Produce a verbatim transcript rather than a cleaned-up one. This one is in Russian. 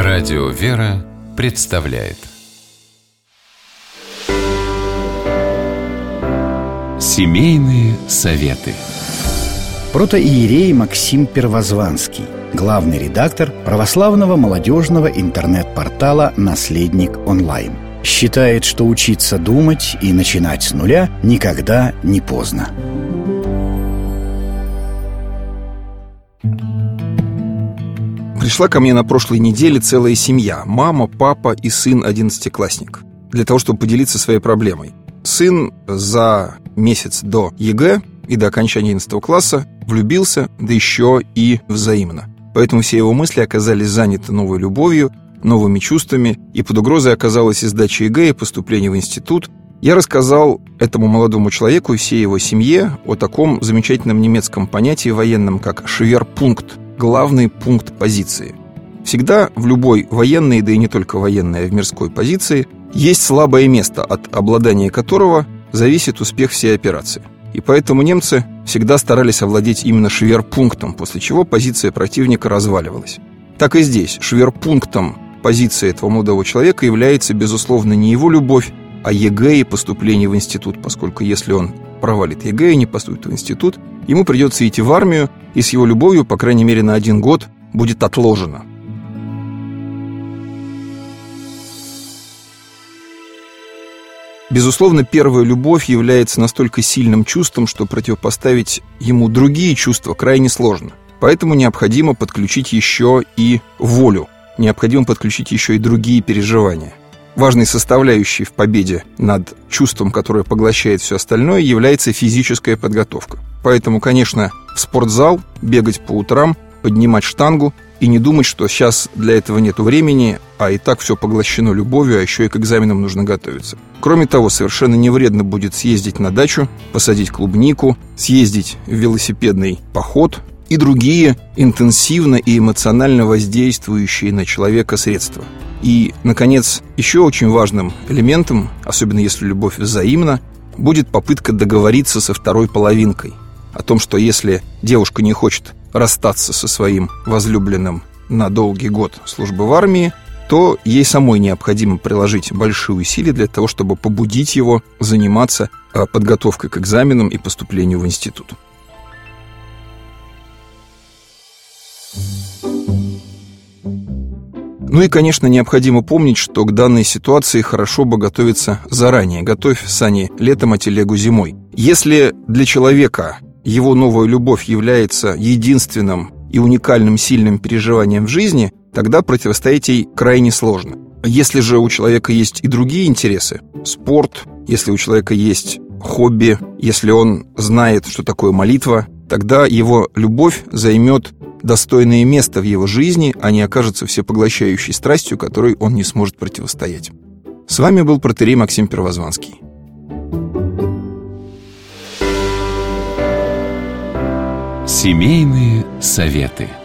Радио «Вера» представляет Семейные советы. Протоиерей Максим Первозванский, главный редактор православного молодежного интернет-портала «Наследник онлайн», считает, что учиться думать и начинать с нуля никогда не поздно. Пришла ко мне на прошлой неделе целая семья: мама, папа и сын одиннадцатиклассник, для того, чтобы поделиться своей проблемой. Сын за месяц до ЕГЭ и до окончания одиннадцатого класса влюбился, да еще и взаимно. Поэтому все его мысли оказались заняты новой любовью, новыми чувствами, и под угрозой оказалась и сдача ЕГЭ, и поступление в институт. Я рассказал этому молодому человеку и всей его семье о таком замечательном немецком понятии военном, как «шверпункт», главный пункт позиции. Всегда в любой военной, да и не только военной, а в мирской позиции, есть слабое место, от обладания которого зависит успех всей операции. И поэтому немцы всегда старались овладеть именно шверпунктом, после чего позиция противника разваливалась. Так и здесь шверпунктом позиции этого молодого человека является, безусловно, не его любовь, а ЕГЭ и поступление в институт, поскольку если он провалит ЕГЭ и не поступит в институт, ему придется идти в армию, и с его любовью, по крайней мере, на один год будет отложено. Безусловно, первая любовь является настолько сильным чувством, что противопоставить ему другие чувства крайне сложно. Поэтому необходимо подключить еще и волю, необходимо подключить еще и другие переживания. Важной составляющей в победе над чувством, которое поглощает все остальное, является физическая подготовка. Поэтому, конечно, в спортзал, бегать по утрам, поднимать штангу и не думать, что сейчас для этого нет времени, а и так все поглощено любовью, а еще и к экзаменам нужно готовиться. Кроме того, совершенно не вредно будет съездить на дачу, посадить клубнику, съездить в велосипедный поход и другие интенсивно и эмоционально воздействующие на человека средства. И, наконец, еще очень важным элементом, особенно если любовь взаимна, будет попытка договориться со второй половинкой о том, что если девушка не хочет расстаться со своим возлюбленным на долгий год службы в армии, то ей самой необходимо приложить большие усилия для того, чтобы побудить его заниматься подготовкой к экзаменам и поступлению в институт. Ну и, конечно, необходимо помнить, что к данной ситуации хорошо бы готовиться заранее. Готовь сани летом, а телегу зимой. Если для человека его новая любовь является единственным и уникальным сильным переживанием в жизни, тогда противостоять ей крайне сложно. Если же у человека есть и другие интересы, спорт, если у человека есть хобби, если он знает, что такое молитва, тогда его любовь займет достойное место в его жизни, а не окажется всепоглощающей страстью, которой он не сможет противостоять. С вами был протоиерей Максим Первозванский. Семейные советы.